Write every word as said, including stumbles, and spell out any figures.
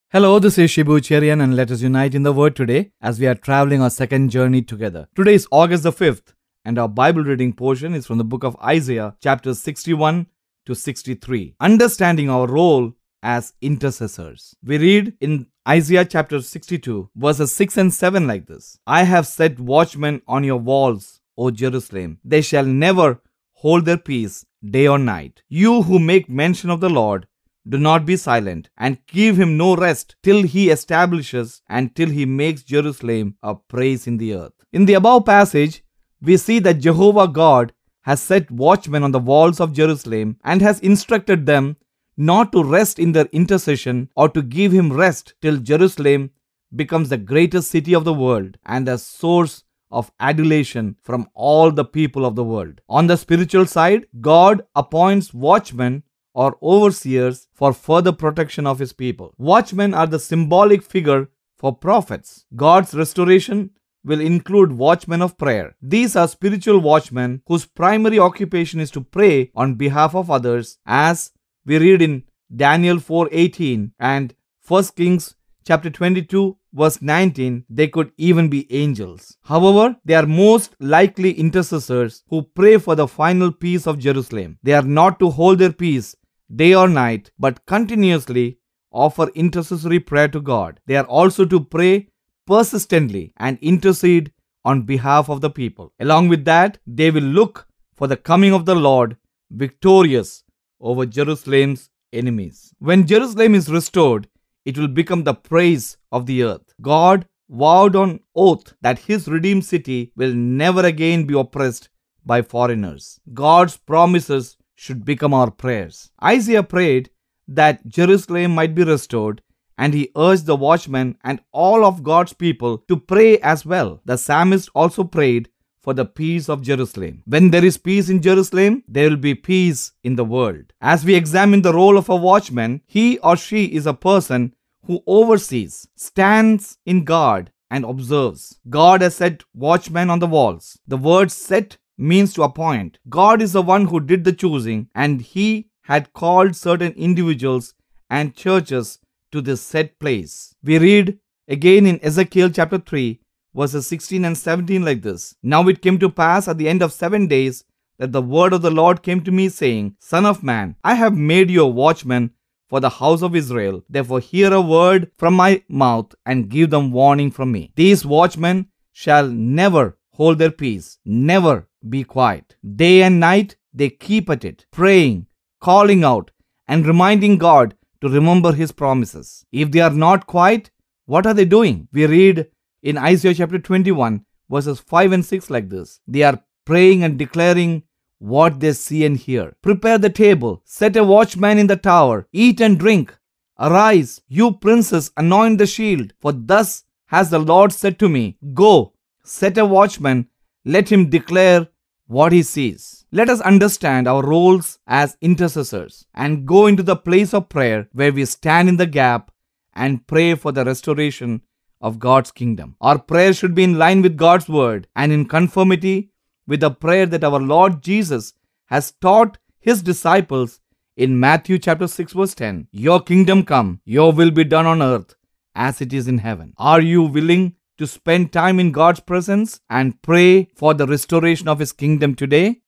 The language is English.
Hello, this is Shibu Cherian, and let us unite in the Word today as we are traveling our second journey together. Today is August the fifth, and our Bible reading portion is from the book of Isaiah, chapters sixty-one to sixty-three. Understanding our role as intercessors. We read in Isaiah chapter sixty-two, verses six and seven like this: I have set watchmen on your walls, O Jerusalem. They shall never hold their peace day or night. You who make mention of the Lord, do not be silent, and give him no rest till he establishes and till he makes Jerusalem a praise in the earth. In the above passage, we see that Jehovah God has set watchmen on the walls of Jerusalem and has instructed them not to rest in their intercession or to give him rest till Jerusalem becomes the greatest city of the world and a source of adulation from all the people of the world. On the spiritual side, God appoints watchmen or overseers for further protection of his people. Watchmen are the symbolic figure for prophets. God's restoration will include watchmen of prayer. These are spiritual watchmen whose primary occupation is to pray on behalf of others, as we read in Daniel four eighteen and First Kings chapter twenty-two verse nineteen. They could even be angels. However, they are most likely intercessors who pray for the final peace of Jerusalem. They are not to hold their peace day or night, but continuously offer intercessory prayer to God. They are also to pray persistently and intercede on behalf of the people. Along with that, they will look for the coming of the Lord victorious over Jerusalem's enemies. When Jerusalem is restored, it will become the praise of the earth. God vowed on oath that his redeemed city will never again be oppressed by foreigners. God's promises should become our prayers. Isaiah prayed that Jerusalem might be restored, and he urged the watchmen and all of God's people to pray as well. The psalmist also prayed for the peace of Jerusalem. When there is peace in Jerusalem, there will be peace in the world. As we examine the role of a watchman, he or she is a person who oversees, stands in guard, and observes. God has set watchmen on the walls. The word set means to appoint. God is the one who did the choosing, and he had called certain individuals and churches to this set place. We read again in Ezekiel chapter three, verses sixteen and seventeen like this: Now it came to pass at the end of seven days that the word of the Lord came to me, saying, Son of man, I have made you a watchman for the house of Israel. Therefore hear a word from my mouth and give them warning from me. These watchmen shall never hold their peace, never be quiet. Day and night they keep at it, praying, calling out, and reminding God to remember his promises. If they are not quiet, what are they doing? We read in Isaiah chapter twenty-one, verses five and six like this: They are praying and declaring what they see and hear. Prepare the table, set a watchman in the tower, eat and drink. Arise, you princes, anoint the shield. For thus has the Lord said to me, Go, set a watchman, let him declare what he sees. Let us understand our roles as intercessors and go into the place of prayer where we stand in the gap and pray for the restoration of God's kingdom. Our prayer should be in line with God's word and in conformity with the prayer that our Lord Jesus has taught his disciples in Matthew chapter six verse ten. Your kingdom come, your will be done on earth as it is in heaven. Are you willing to spend time in God's presence and pray for the restoration of his kingdom today?